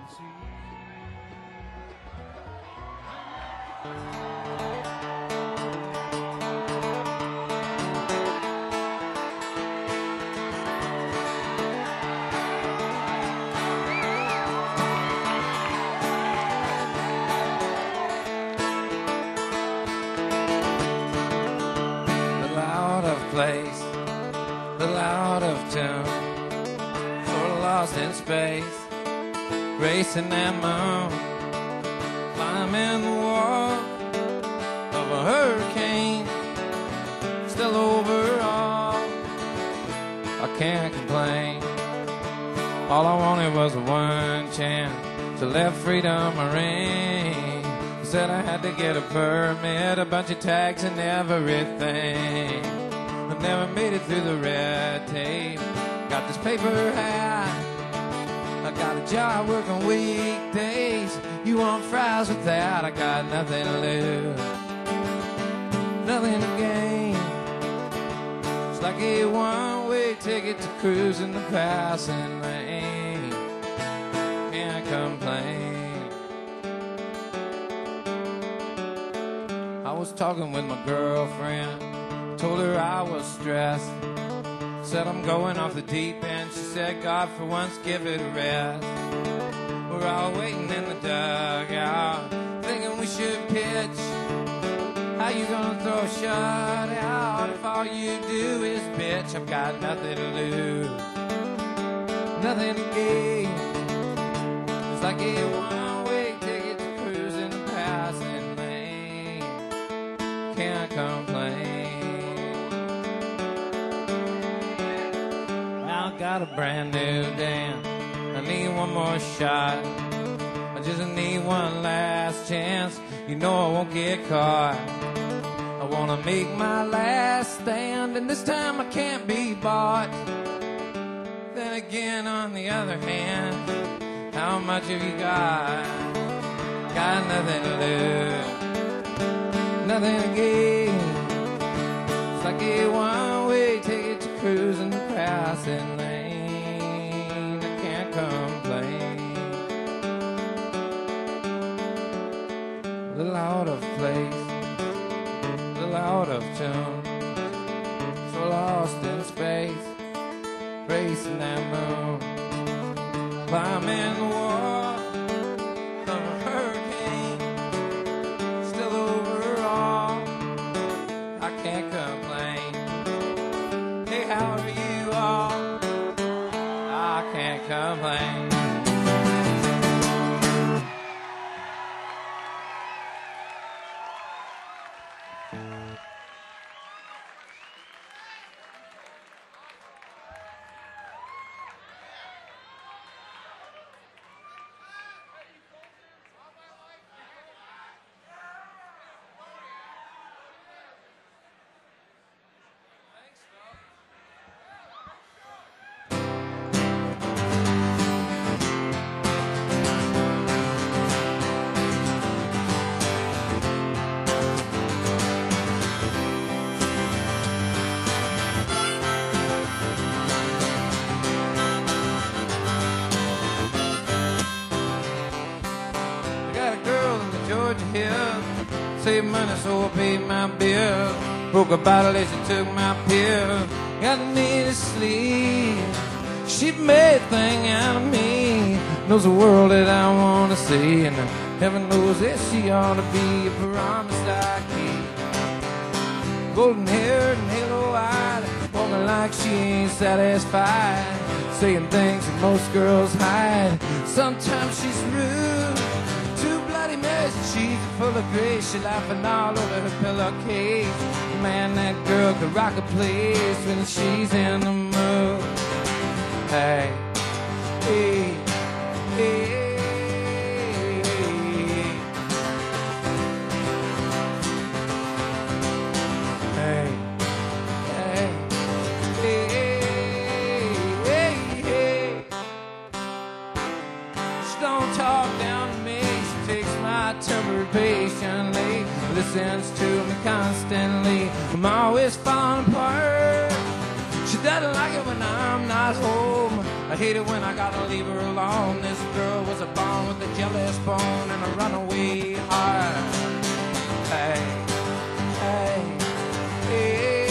Place, little out of tune, sort of lost in space, racing that moon, climbing the wall of a hurricane, still overall, I can't complain. All I wanted was one chance to let freedom ring. Said I had to get a permit, a bunch of tags and everything. I never made it through the red tape. Got this paper hat, I got a job working weekdays. You want fries with that? I got nothing to lose, nothing to gain. It's like a one-way ticket to cruise in the passing lane. Can't complain. I was talking with my girlfriend, told her I was stressed. Said I'm going off the deep end. She said, God, for once, give it a rest. We're all waiting in the dugout, thinking we should pitch. How you gonna throw a shutout if all you do is bitch? I've got nothing to lose, nothing to gain. It's like a one-way ticket to cruise in the passing lane. Can't complain. Got a brand new dance, I need one more shot. I just need one last chance. You know I won't get caught. I wanna make my last stand, and this time I can't be bought. Then again, on the other hand, how much have you got? Got nothing to lose, nothing to gain. It's like a one-way ticket to cruise in the passing lane. I can't complain. A little out of place, a little out of tune, so lost in space, racing that moon, climbing the wall of a hurricane, still overall, I can't complain. Hey, how are you all? I can't complain. Save money so I paid my bill. Broke a bottle and she took my pill. Got me to sleep. She made a thing out of me. Knows the world that I want to see. And heaven knows that she ought to be a promise I keep. Golden haired and halo eyed, walking like she ain't satisfied, saying things that most girls hide. Sometimes she's rude, too bloody Marys, and she's full of grace. She laughing all over her pillowcase. Man, that girl could rock a place when she's in the mood. Hey, hey, hey, hey. Patiently listens to me constantly. I'm always falling apart. She doesn't like it when I'm not home. I I hate it when I gotta leave her alone. This girl was a bone with a jealous bone and a runaway heart. Hey, hey, hey,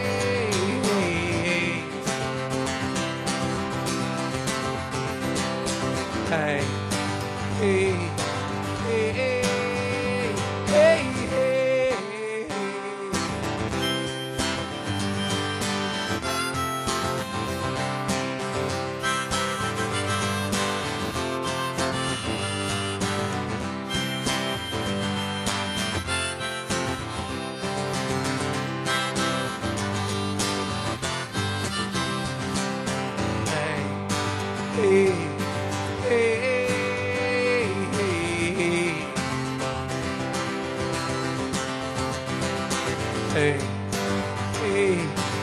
hey, hey, hey, hey, hey, hey. Hey, hey, hey, hey,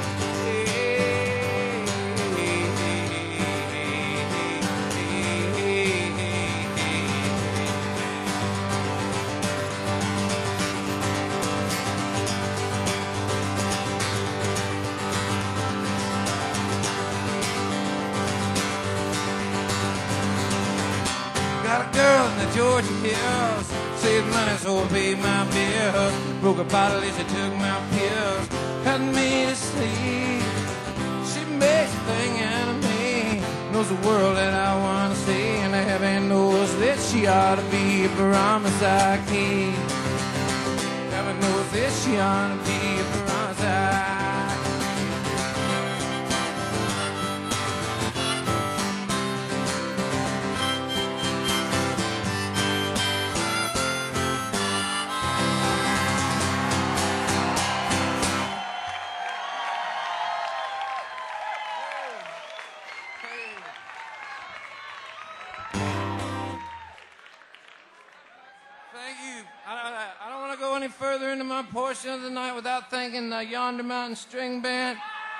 got a girl in the Georgia hills, saved money so I paid my bills. Broke a bottle as she took my pills, cut me to sleep. She makes a thing out of me, knows the world that I want to see, and heaven knows that she ought to be a promise I keep. Heaven knows that she ought to be a promise I keep. Thank you. I don't want to go any further into my portion of the night without thanking the Yonder Mountain String Band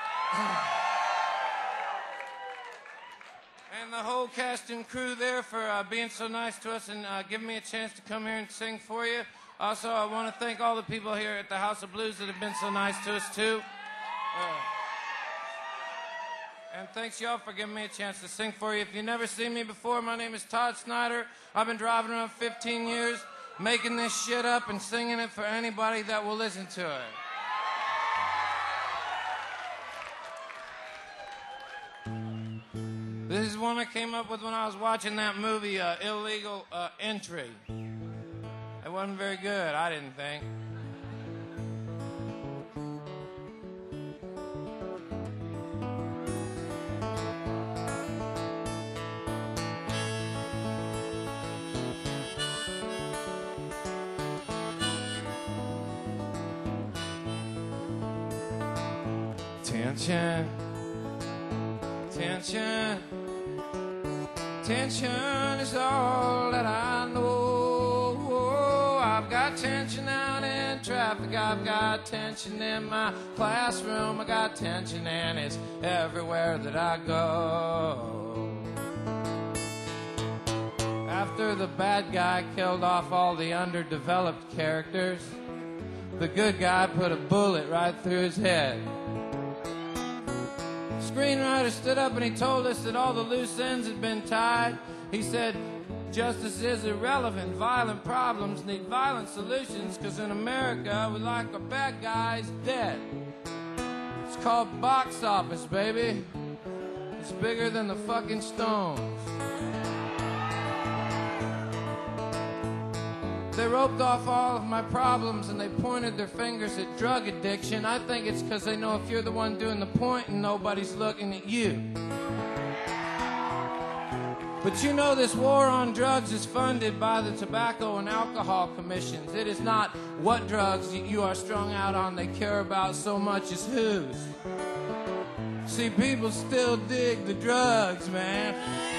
and the whole cast and crew there for being so nice to us and giving me a chance to come here and sing for you. Also, I want to thank all the people here at the House of Blues that have been so nice to us, too. And thanks, y'all, for giving me a chance to sing for you. If you've never seen me before, my name is Todd Snyder. I've been driving around 15 years, making this shit up and singing it for anybody that will listen to it. This is one I came up with when I was watching that movie, Illegal Entry. It wasn't very good, I didn't think. Tension, tension, tension is all that I know. I've got tension out in traffic, I've got tension in my classroom, I got tension and it's everywhere that I go. After the bad guy killed off all the underdeveloped characters, the good guy put a bullet right through his head. Screenwriter stood up and he told us that all the loose ends had been tied. He said, justice is irrelevant. Violent problems need violent solutions, because in America, we like our bad guys dead. It's called box office, baby. It's bigger than the fucking Stones. They roped off all of my problems and they pointed their fingers at drug addiction. I think it's because they know if you're the one doing the pointing, nobody's looking at you. But you know this war on drugs is funded by the Tobacco and Alcohol Commissions. It is not what drugs you are strung out on they care about so much as whose. See, people still dig the drugs, man.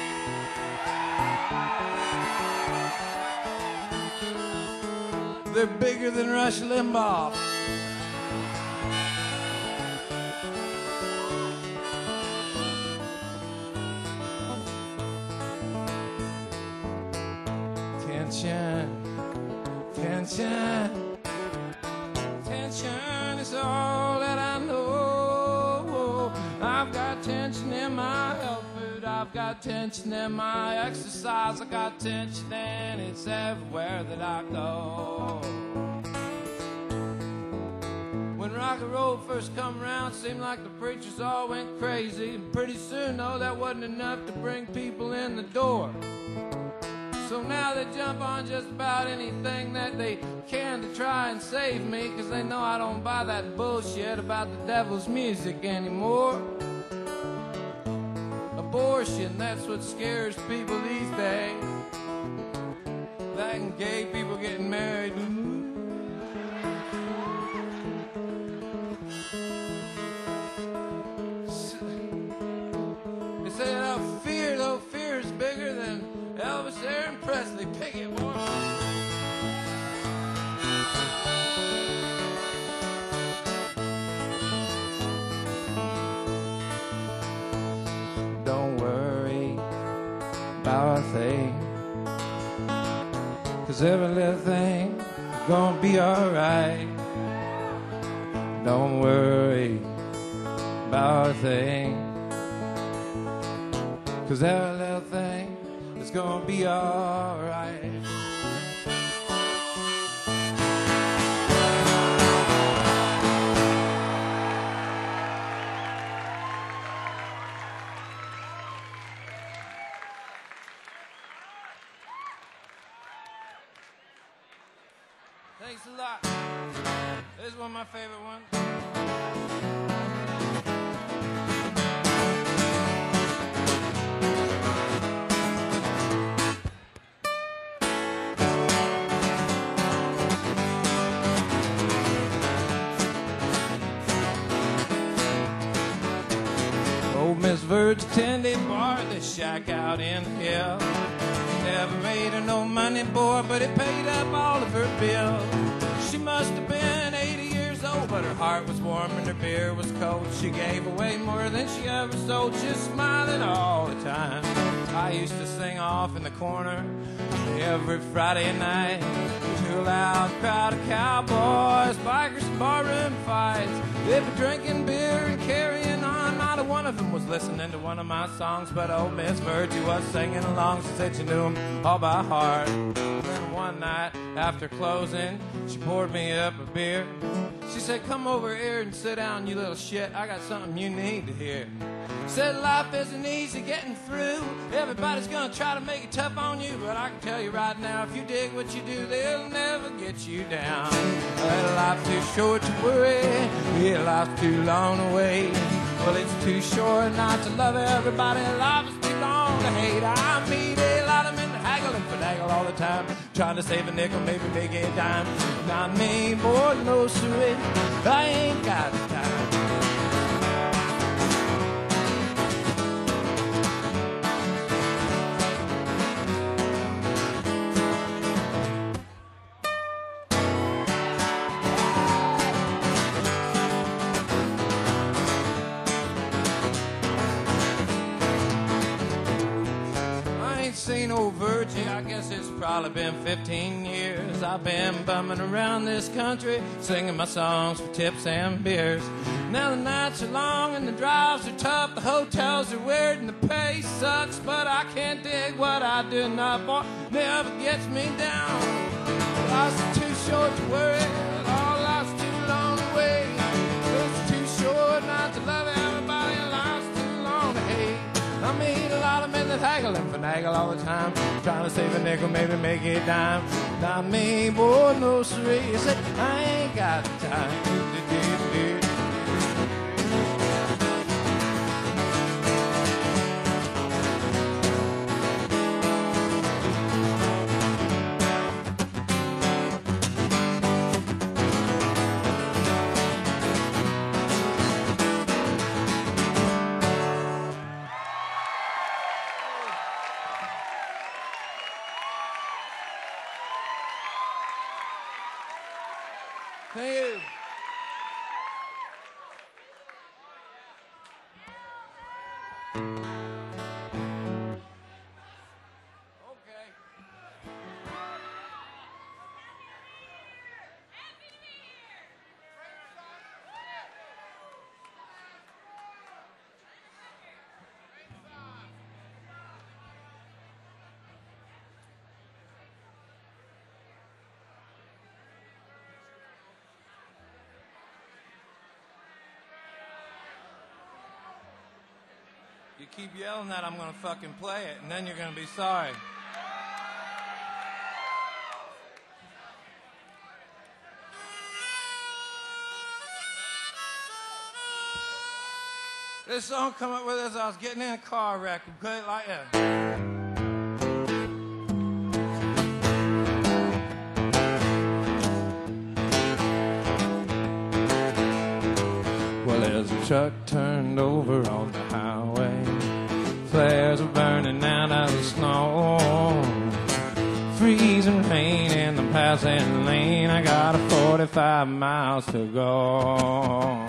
They're bigger than Rush Limbaugh. Tension, tension, tension is all that I know. I've got tension in my health food. I've got tension in my exercise. I got tension and it's everywhere that I go. When rock and roll first come around, seemed like the preachers all went crazy. And pretty soon, though, that wasn't enough to bring people in the door. So now they jump on just about anything that they can to try and save me, 'cause they know I don't buy that bullshit about the devil's music anymore. Abortion, that's what scares people these days. That and gay people getting married. They say that fear is bigger than Elvis, Aaron Presley. Pick it, boy. Don't worry about a thing, 'cause every little thing gonna be alright. Don't worry about a thing, 'cause every little thing is gonna be alright. Thanks a lot. This is one of my favorite ones. Old Miss Verge attended bar at the shack out in hell. Never made her no money, boy, but it paid up all of her bills. She must have been 80 years old, but her heart was warm and her beer was cold. She gave away more than she ever sold, just smiling all the time. I used to sing off in the corner every Friday night to a loud crowd of cowboys, bikers, and barroom fights. They'd be drinking beer and carrying on. Not a one of them was listening to one of my songs, but old Miss Virgie was singing along. She said she knew them all by heart. Then one night after closing, she poured me up a beer. She said, "Come over here and sit down, you little shit. I got something you need to hear." Said life isn't easy getting through. Everybody's gonna try to make it tough on you, but I can tell you right now, if you dig what you do, they'll never get you down. Well, life's too short to worry. Yeah, life's too long to wait. Well, it's too short not to love everybody. Life is too long to hate. I meet a lot of men that haggle and finagle all the time, trying to save a nickel, maybe make a dime. Not me, boy, no siree. I ain't got the time. Seen old Virgie, I guess it's probably been 15 years. I've been bumming around this country, singing my songs for tips and beers. Now the nights are long and the drives are tough, the hotels are weird and the pay sucks, but I can't dig what I do not want, never gets me down. Life's too short to worry, all life's too long to wait. It's too short not to love everybody, and life's too long to hate. I meet a lot of men that haggle and finagle all the time, trying to save a nickel, maybe make a dime. Not me, boy, no siree. Say, I ain't got the time. Thank you. keep yelling that, I'm gonna fucking play it, and then you're gonna be sorry. This song come up with as I was getting in a car wreck. We play it like that. Well, there's a truck turned over on the highway. Flares are burning out of the snow. Freezing rain in the passing lane. I got 45 miles to go.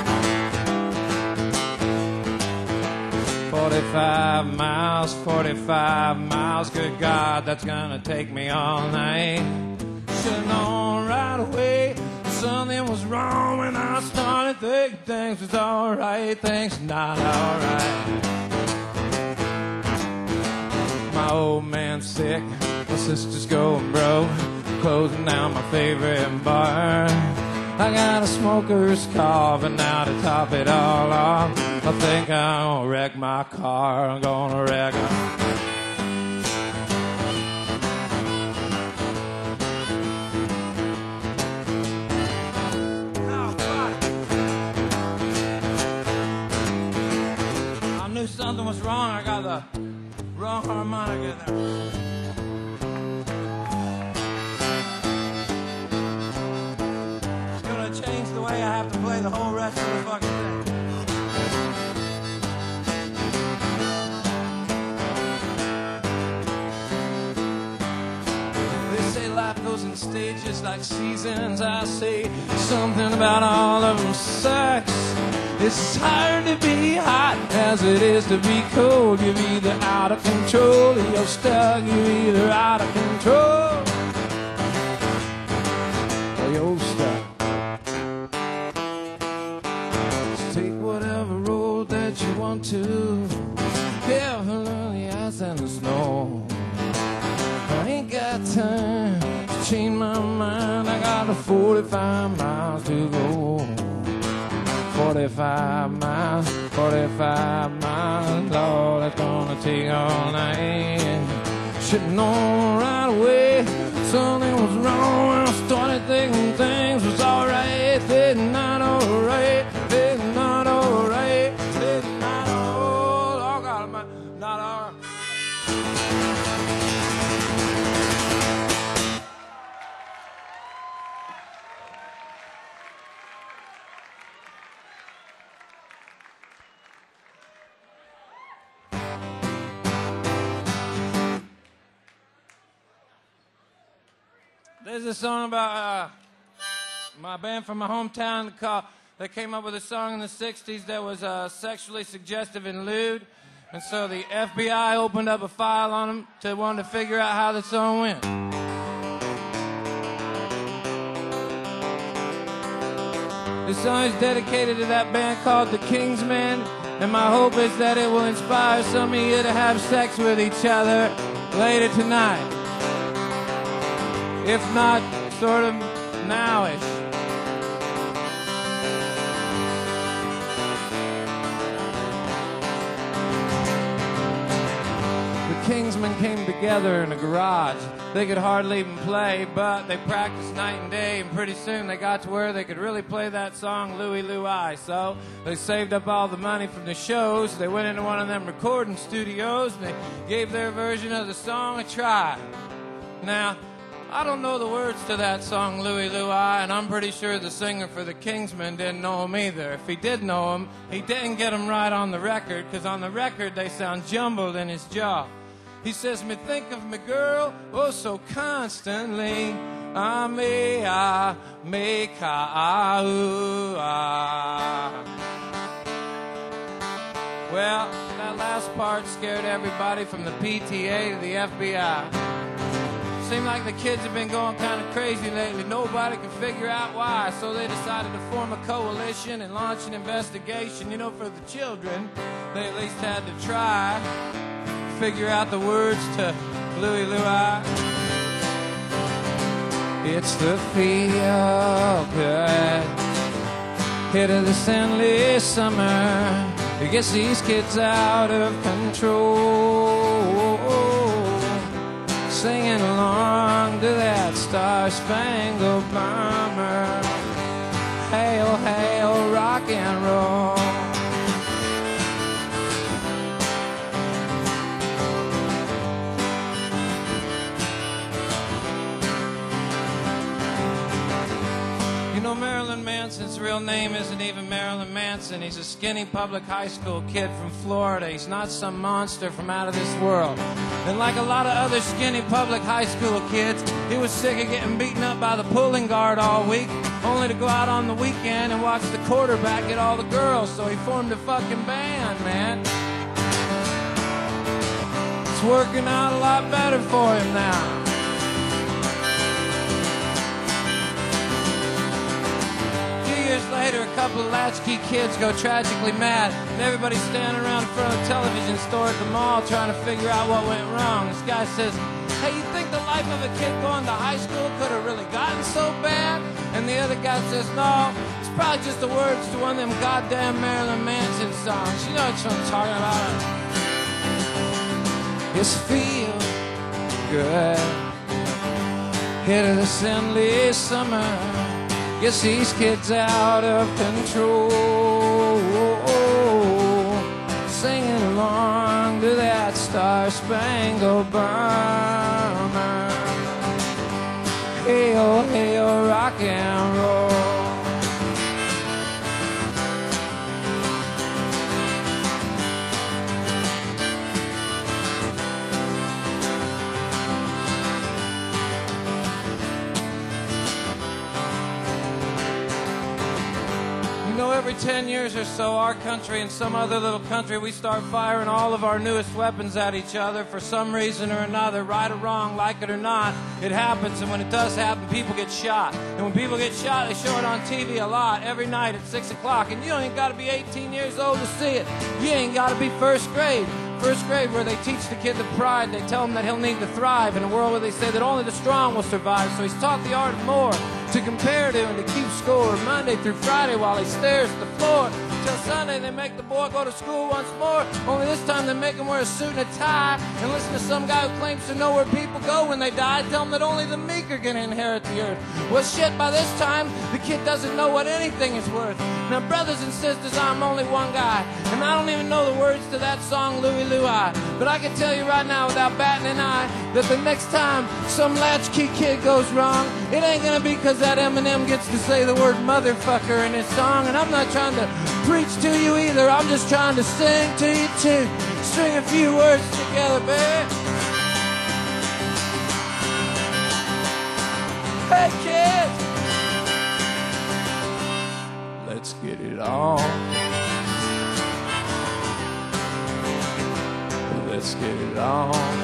45 miles, good God, that's gonna take me all night. Should've known right away something was wrong when I started thinking things was alright, things not alright. My old man's sick, my sister's going broke, closing down my favorite bar. I got a smoker's cough, and now to top it all off, I think I'm gonna wreck my car. I'm gonna wreck it. Oh, fuck. I knew something was wrong. I got the wrong harmonica in there. Change the way I have to play the whole rest of the fucking thing. They say life goes in stages like seasons. I say something about all of them sucks. It's hard to be hot as it is to be cold. You're either out of control or you're stuck. You're either out of control or you're stuck. Take whatever road that you want to. Careful on the ice and the snow. I ain't got time to change my mind. I got 45 miles to go. 45 miles, Lord, that's gonna take all night. Should've known right away something was wrong when I started thinking things was alright. They're not alright. They're not alright. They're not all. Oh, God, not alright. There's a song about my band from my hometown called. They came up with a song in the 60s that was sexually suggestive and lewd. And so the FBI opened up a file on them to want to figure out how the song went. This song is dedicated to that band called the Kingsmen. And my hope is that it will inspire some of you to have sex with each other later tonight. If not, sort of nowish. The Kingsmen came together in a garage. They could hardly even play, but they practiced night and day, and pretty soon they got to where they could really play that song, Louie Louie. So they saved up all the money from the shows. They went into one of them recording studios, and they gave their version of the song a try. Now, I don't know the words to that song, Louie Louie, and I'm pretty sure the singer for the Kingsmen didn't know him either. If he did know him, he didn't get him right on the record, because on the record they sound jumbled in his jaw. He says, me think of me girl, oh so constantly. Me, ka, ooh, Well, that last part scared everybody from the PTA to the FBI. Seemed like the kids have been going kind of crazy lately. Nobody can figure out why. So they decided to form a coalition and launch an investigation. You know, for the children, they at least had to try to figure out the words to Louie Louie. It's the feel good hit of this endless summer. It gets these kids out of control, singing along to that Star-Spangled Banner. Hail, hail, rock and roll. You know, Marilyn Manson's real name isn't even Marilyn Manson. He's a skinny public high school kid from Florida. He's not some monster from out of this world. And like a lot of other skinny public high school kids, he was sick of getting beaten up by the pulling guard all week, only to go out on the weekend and watch the quarterback get all the girls. So he formed a fucking band, man. It's working out a lot better for him now. Later, a couple of latchkey kids go tragically mad, and everybody's standing around in front of the television store at the mall trying to figure out what went wrong. This guy says, hey, you think the life of a kid going to high school could have really gotten so bad? And the other guy says, no, it's probably just the words to one of them goddamn Marilyn Manson songs. You know what I'm talking about. It's feel good. Hit of the Assembly summer gets these kids out of control, singing along to that Star-Spangled Banner. Hail, hail, rock and roll. Every 10 years or so, our country and some other little country, we start firing all of our newest weapons at each other for some reason or another, right or wrong, like it or not. It happens, and when it does happen, people get shot. And when people get shot, they show it on TV a lot, every night at 6 o'clock. And you ain't got to be 18 years old to see it. You ain't got to be first grade. First grade, where they teach the kid the pride. They tell him that he'll need to thrive in a world where they say that only the strong will survive. So he's taught the art of more, to compare to and to keep score, Monday through Friday while he stares at the floor. Till Sunday they make the boy go to school once more, only this time they make him wear a suit and a tie and listen to some guy who claims to know where people go when they die. Tell him that only the meek are going to inherit the earth. Well, shit, by this time the kid doesn't know what anything is worth. Now, brothers and sisters, I'm only one guy, and I don't even know the words to that song, Louie Louie. But I can tell you right now without batting an eye that the next time some latchkey kid goes wrong, it ain't going to be because that Eminem gets to say the word motherfucker in his song. And I'm not trying to preach to you either, I'm just trying to sing to you too. String a few words together, baby. Hey kids, let's get it on. Let's get it on.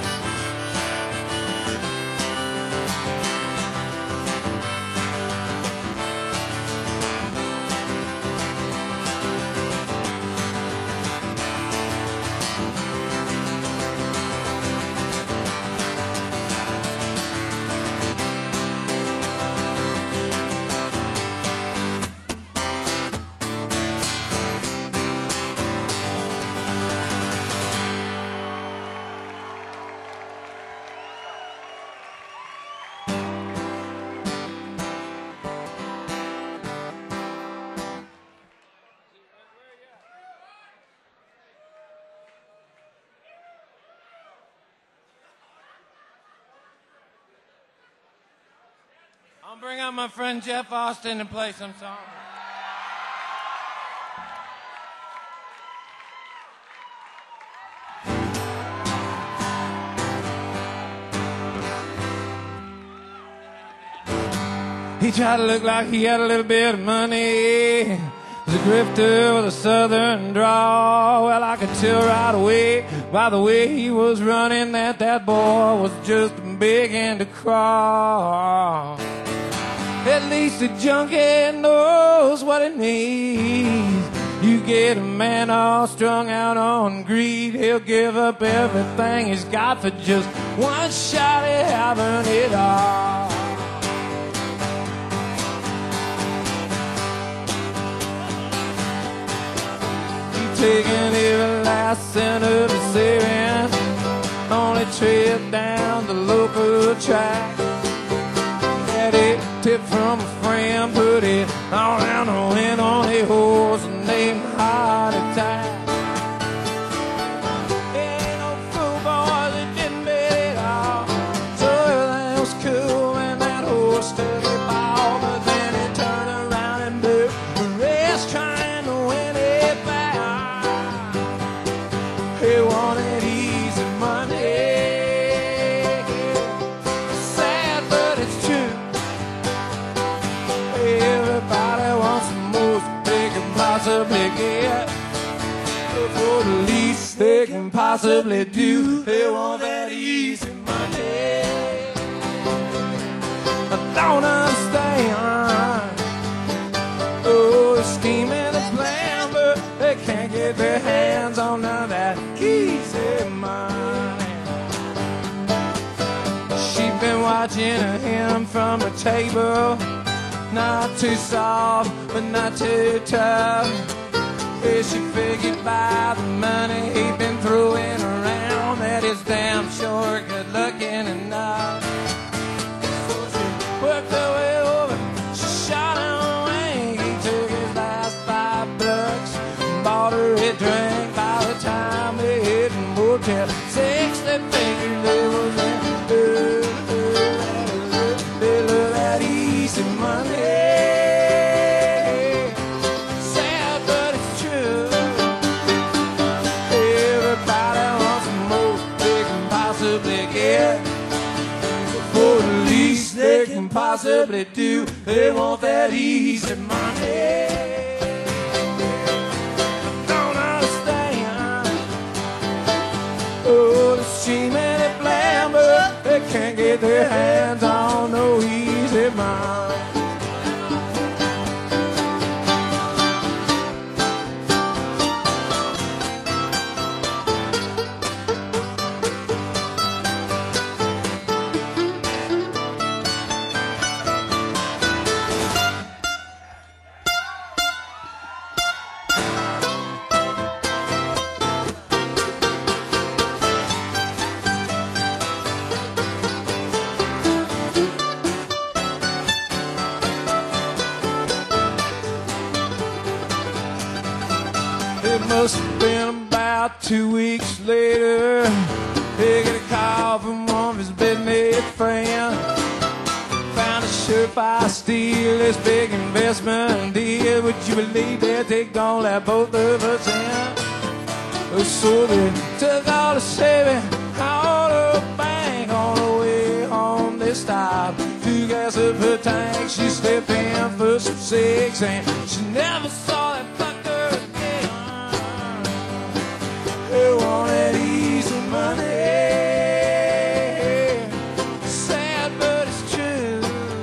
I'll bring out my friend Jeff Austin and play some songs. He tried to look like he had a little bit of money. He's a grifter with a southern drawl. Well, I could tell right away by the way he was running that that boy was just beginning to crawl. At least a junkie knows what it means. You get a man all strung out on greed, he'll give up everything he's got for just one shot at having it all. taking every last cent of his savings on a trip down the local track. Had a tip from a friend, put it all down the wind on a horse named Heart Attack. Ain't no fool boy that didn't bet it all, so everything was cool when that horse took it ball. But then he turned around and blew the rest trying to win it back. He wanted easy money. Sad, but it's true. Everybody wants the most they can possibly get for the least they can possibly do. They want that easy money. I don't understand. Oh, the scheme and the plan, but they can't get their hands on none of that easy money. She's been watching him from the table. Not too soft, but not too tough. Yeah, she figured by the money he'd been throwing around that he's damn sure good looking enough. So she worked her way over, she shot him away. He took his last $5, bought her a drink. By the time they hit Motel 6, they figured they was in they love that easy money. Sad, but it's true. Everybody wants the most they can possibly get for the least they can possibly do. They want that easy money. I don't understand. Oh, the scheme and the plan, but they can't get their hands on no easy money. It must have been about 2 weeks later. He got a call from one of his business friends. Found a surefire steal, this big investment deal. Would you believe that they gonna let both of us in? So they took all the savings out of the bank. On the way home they stopped to gas up her tank. She stepped in for some cigs and she never saw that fucker again. They wanted easy money. Sad, but it's true.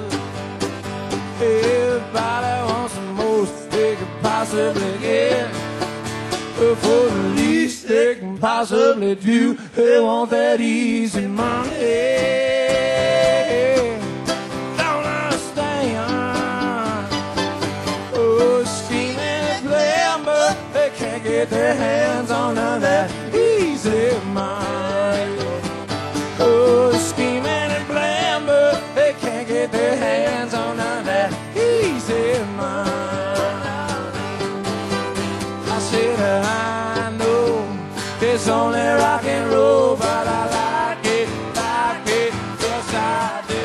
Everybody wants the most they could possibly get for the least they can possibly do. They want that easy money. Don't understand. Oh, scheming and playing, but they can't get their hands on none of that easy money. Oh, scheming and playing, but they can't get their hands on none of that easy money. I said I know it's only rock and roll, but I like it, yes I do.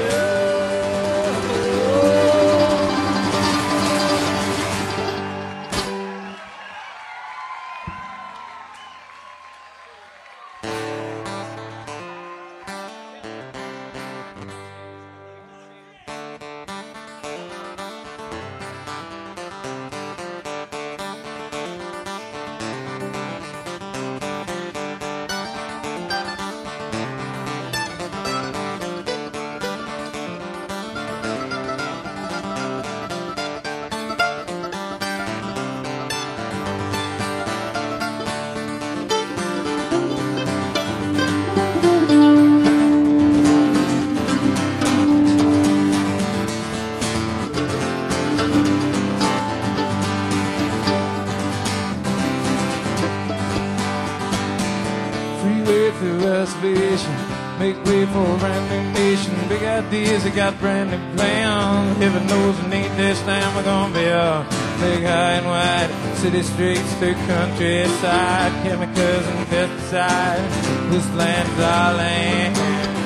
make way for a brand new nation. Big ideas, they got brand new plans. Heaven knows we need this land. We're gonna be a big, high and wide, city streets through countryside, chemicals and pesticides. This land's our land.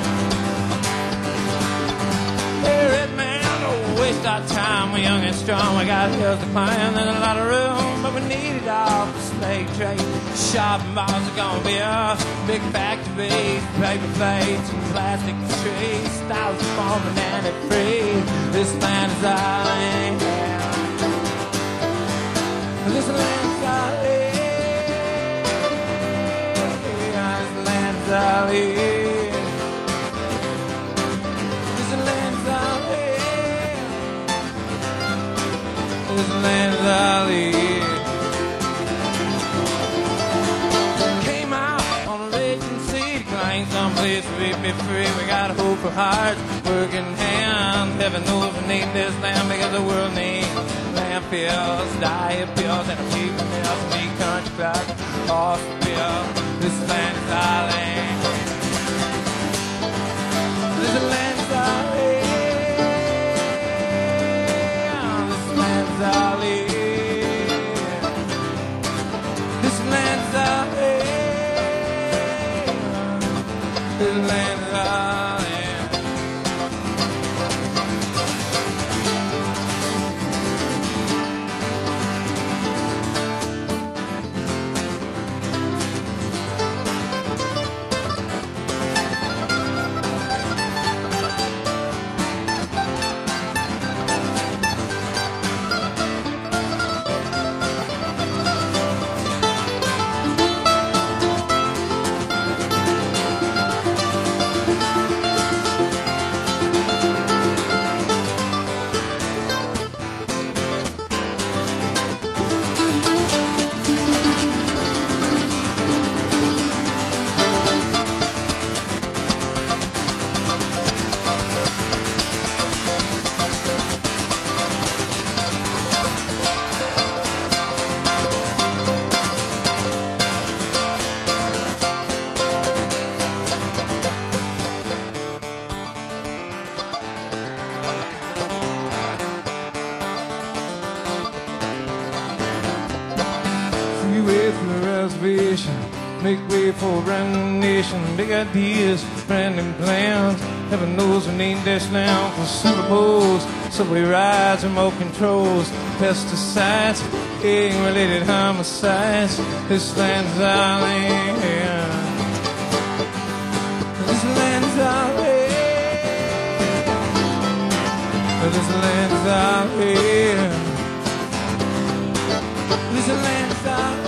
Hey, red man, don't waste our time. We're young and strong. We got hills to climb. There's a lot of room, but we need it all for slave trade. Shopping malls are gonna be a big factories, paper plates and plastic trees, styrofoam and antifreeze. This land is our land. This land's our land. This land's our land. This land's our land. This land's our land. Came out on a raging sea to claim someplace we be free. We got hope for hearts, working hands. Heaven knows we need this land because the world needs landfills, diet pills, and a people mills, meat country clubs, hospital. This land is our land. This land is our land. This land is our land. This land is our land. This land is our land. Freeway through the reservation, make way for a brand new nation. Big ideas, brand new plans. Heaven knows we need this land for Super Bowls, subway rides, remote controls, pesticides, gang-related homicides. This land's our land. This land's our land. This land's our land. This land's our land.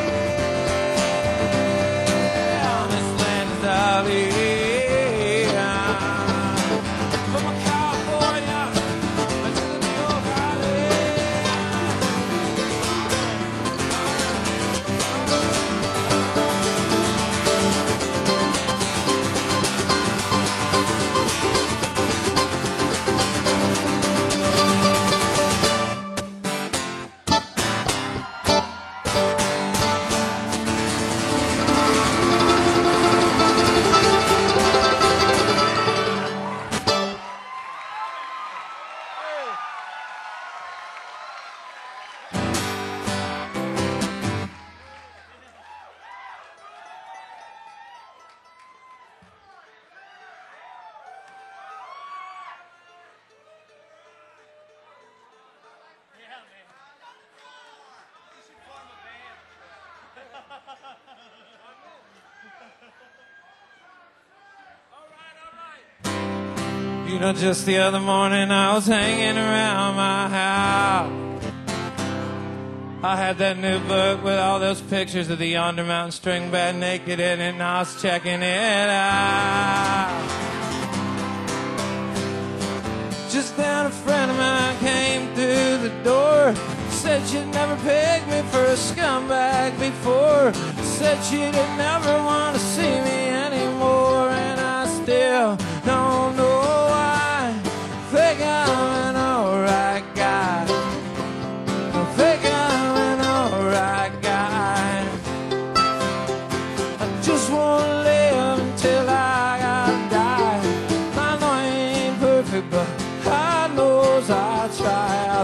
This land's our land. From California to the New York You know, just the other morning I was hanging around my house. I had that new book with all those pictures of the Yonder Mountain String Band naked in it, and I was checking it out. Just then a friend of mine came through the door. Said she'd never pegged me for a scumbag before. Said she'd never want to see me anymore. And I still don't know why. Think I'm an alright guy. I think I'm an alright guy. I just wanna live until I got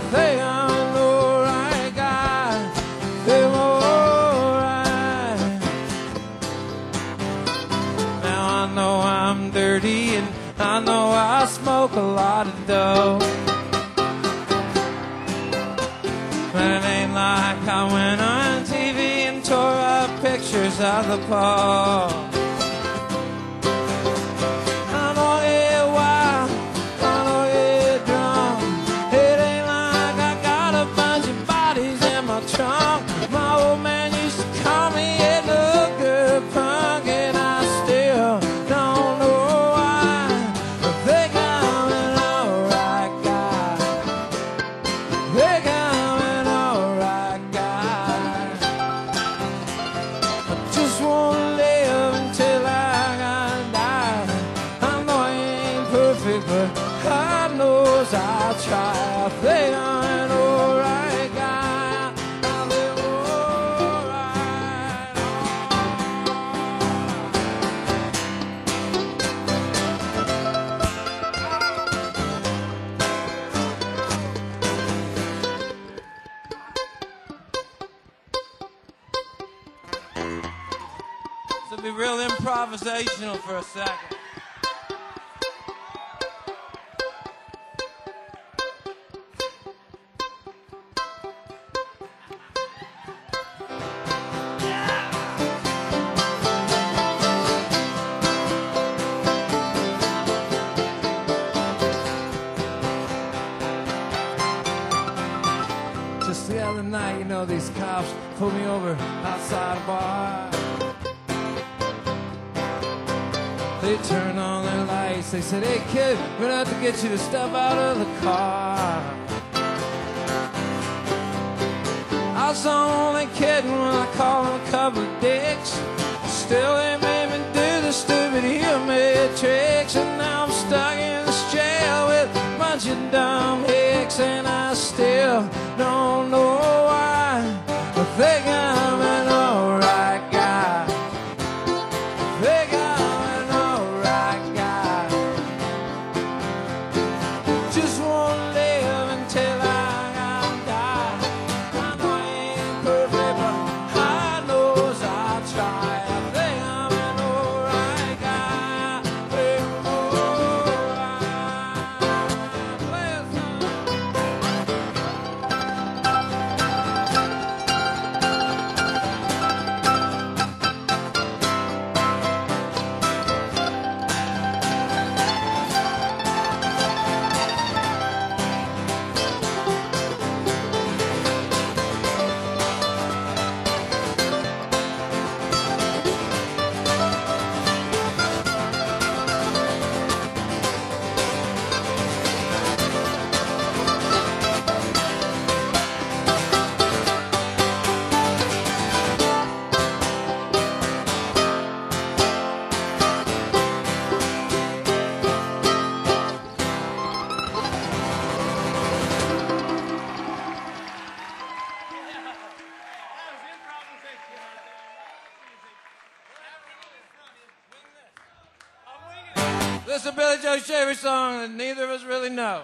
think I'm an alright guy. Think I'm alright. Now I know I'm dirty and I know I smoke a lot of dope. But it ain't like I went on TV and tore up pictures of the Pope. I know I get wild, I know I get drunk. It ain't like I got a bunch of bodies in my trunk. My old man used to call me a looker punk, and I still don't know why. I think I'm an alright guy. I think I'm an alright guy. I just wanna live until I die. I know I ain't perfect, but God knows I'll try. I think I'm an alright guy. I live alright. This will be real improvisational for a second. Just the other night, you know, these cops pulled me over outside a bar. They turned on their lights. They said, hey kid, we're gonna have to get you to step out of the car. I was only kidding when I called them a couple of dicks. Still they made me do the stupid humid tricks. And now I'm stuck in this jail with a bunch of dumb hicks. And I still don't know why. I think I'm an alright guy. I think I'm an alright guy. Just wanna live until I die. I know I ain't perfect, but God knows I'll try. I think I'm an alright guy. I think I'm alright. This is a Billy Joe Shaver song that neither of us really know.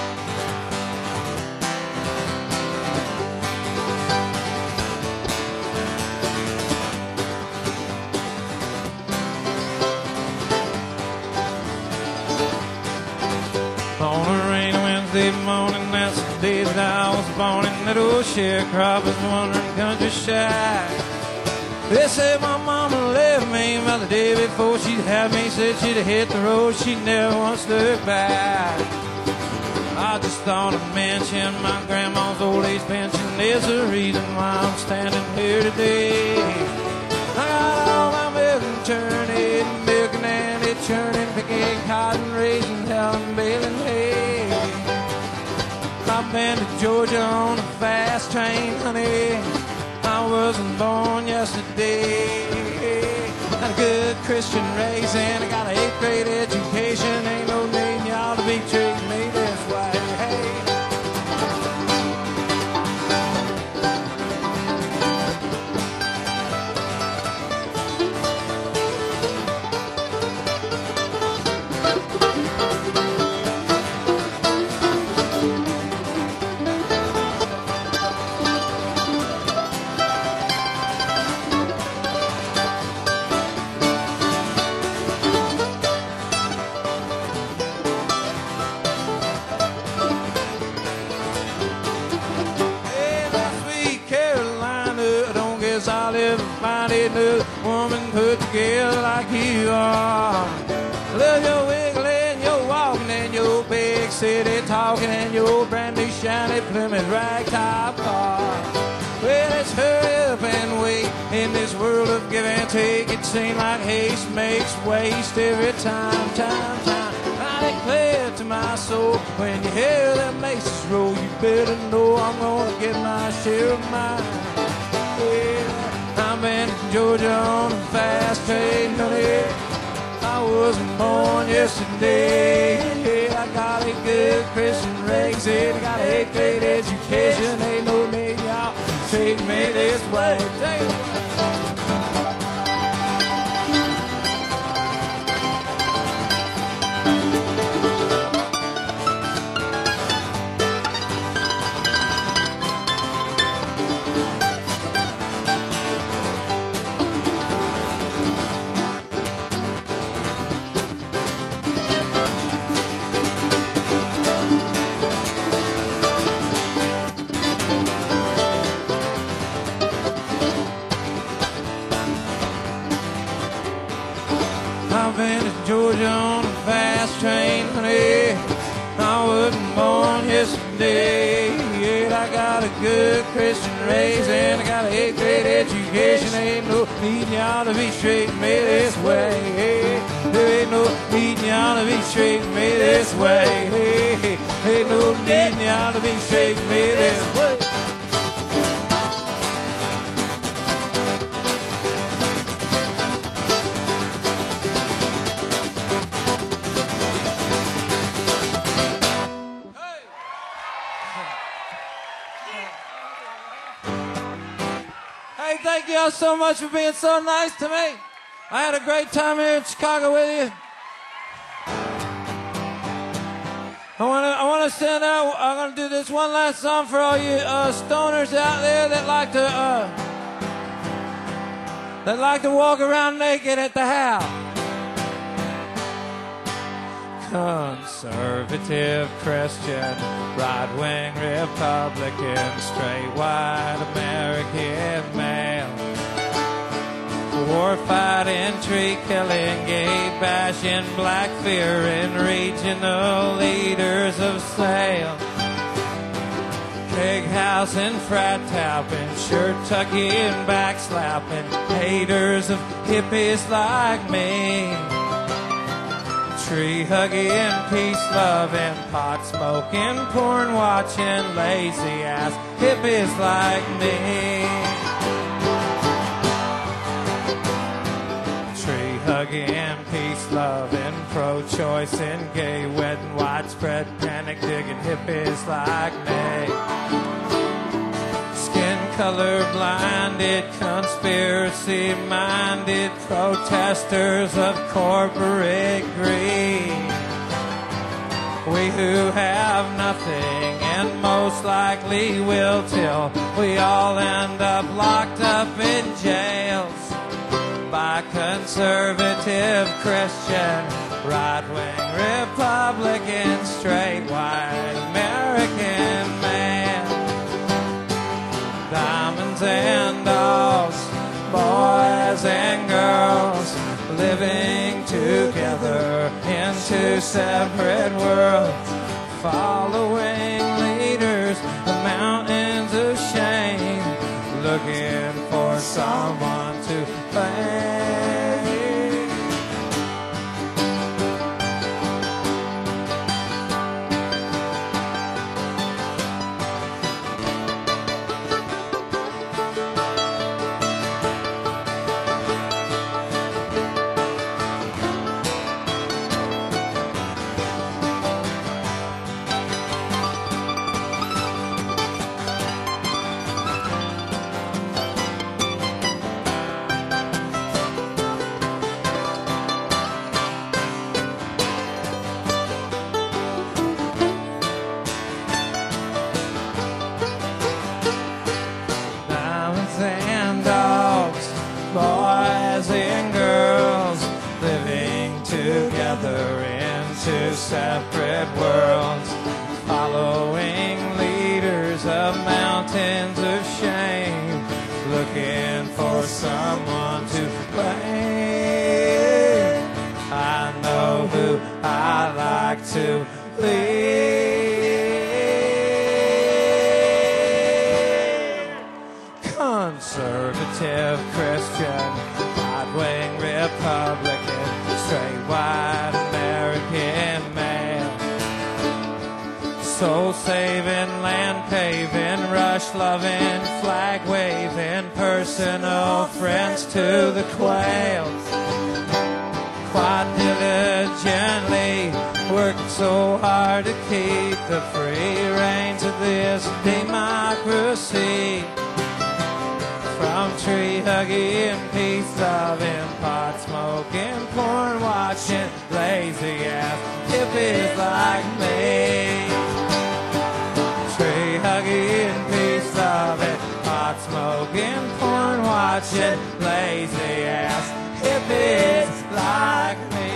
On a rainy Wednesday morning, that's the day that I was born in that old sharecropper's wandering country shack. They said my mama left me about the day before she'd had me. Said she'd hit the road, she never once looked back. I just thought I'd mention my grandma's old age pension. There's a reason why I'm standing here today. I got all my milk and churning, milk and Andy churning, picking cotton, raising hell and baling hay. I've been to Georgia on a fast train, honey. I wasn't born yesterday. Got a good Christian raising, I got an 8th grade education. Ain't no need y'all to be treating me this way. Hey. I'll ever find another woman put together like you are. Love your wiggling, your walking, and your big city talking, and your brand new shiny Plymouth ragtop car. Well, let's hurry up and wait in this world of give and take. It seems like haste makes waste every time. I declare to my soul, when you hear them maces roll, you better know I'm gonna get my share of mine. Well, I'm in Georgia on a fast train, honey. I wasn't born yesterday. I got a good Christian raising. I got a great education. Ain't no need y'all treat me this way. I've been to Georgia on a fast train, honey. I wasn't born yesterday. Yet I got a good Christian raising. I got a great education. Ain't no need y'all to be treating me this way. There ain't no need y'all to be treating me this way. Ain't no need y'all to be treating me this way. Hey, thank y'all so much for being so nice to me. I had a great time here in Chicago with you. I want to stand out. I'm going to do this one last song for all you stoners out there that like to walk around naked at the house. Conservative Christian, right-wing Republican, straight white American male, war-fighting, tree-killing, gay bashing, black fearing, regional leaders of sale, keg house and frat tapping, shirt tucking, backslapping, haters of hippies like me. Tree hugging, peace loving, pot smoking, porn watching, lazy ass hippies like me. Tree hugging, peace loving, pro-choice and gay wedding, widespread panic digging hippies like me. Color blinded, conspiracy minded protesters of corporate greed. We who have nothing and most likely will till we all end up locked up in jails by conservative Christian, right-wing Republican, straight white American man. Diamonds and dogs, boys and girls, living together in two separate worlds, following leaders, the mountains of shame, looking for someone to blame. Separate worlds, following leaders of mountains of shame, looking looking for someone to blame. I know who I like to lead. Conservative Christian, right-wing Republican, straight white American male, soul-saving, land-paving, rush-loving, flag-waving, personal friends to the quails, quite diligently working so hard to keep the free reins of this democracy. From tree hugging, peace loving, pot smoking, porn watching, lazy ass hippies like me. Tree hugging, peace loving, pot smoking, porn watching, lazy ass hippies like me.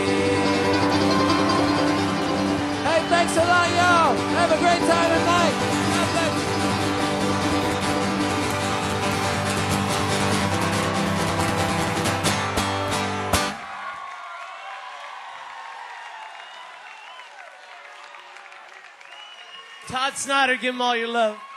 Hey, thanks a lot, y'all. Have a great time tonight. God bless you. Todd Snyder, give him all your love.